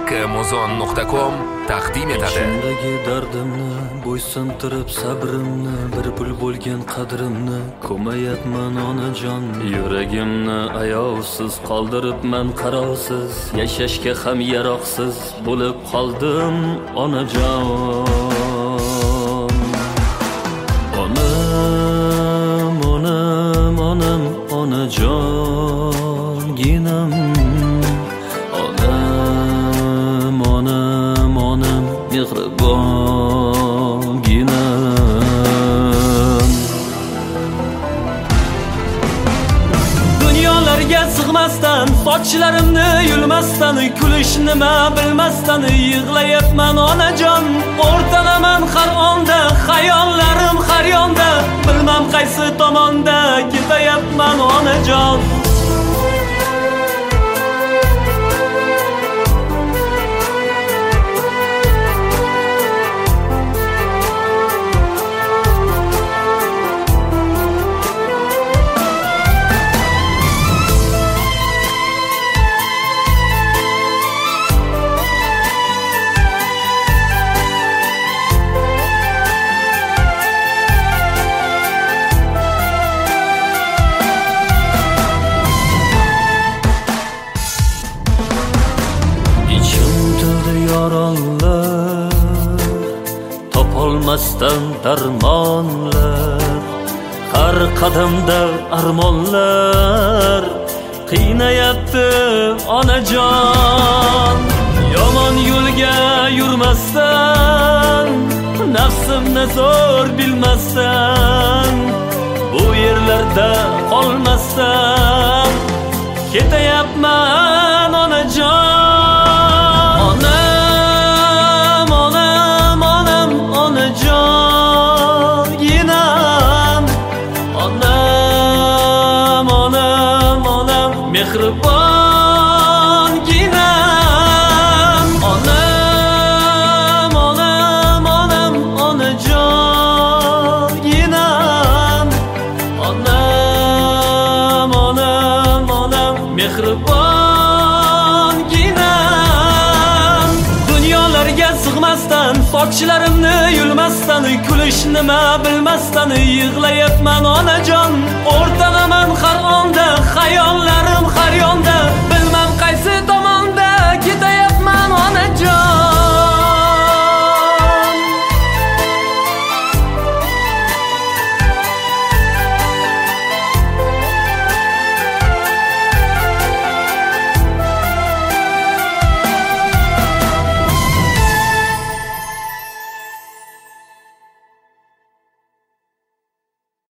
kmuzon.com taqdim etadi. Ichimdagi dardimni bo'ysuntirib sabrimni, bir pul bo'lgan qadrimni ko'mayapman onajon. Yuragimni ayovsiz qoldiribman qarovsiz, yashashga ham yaroqsiz bo'lib qoldim onajon. Onam, onam, onam, onajonginam. Onam, onam, onam, mehribonginam. Dunyolarga sig'masdan, sochlarimni yulmasdan, kulish nima bilmasdan yig'layapman onajon. O'rtanaman har onda, xayollarim har yonda, bilmam qaysi tomonda ketayapman onajon. Yaronlar, topolmasdan darmonlar, har qadamda armonlar qiynayapti onajon. Yomon yo'lga yurmasdan, nafsimni zo'r bilmasdan, bu yerlarda qolmasdan ketayapman onajon. Mehribonginam. Onam, onam, onam, onajonginam. Onam, onam, onam, mehribonginam. Dunyolarga sig'masdan, sochlarimni yulmasdan, kulish nima bilmasdan yig'layapman onajon. O'rtanaman har onda, xayollarim har yonda,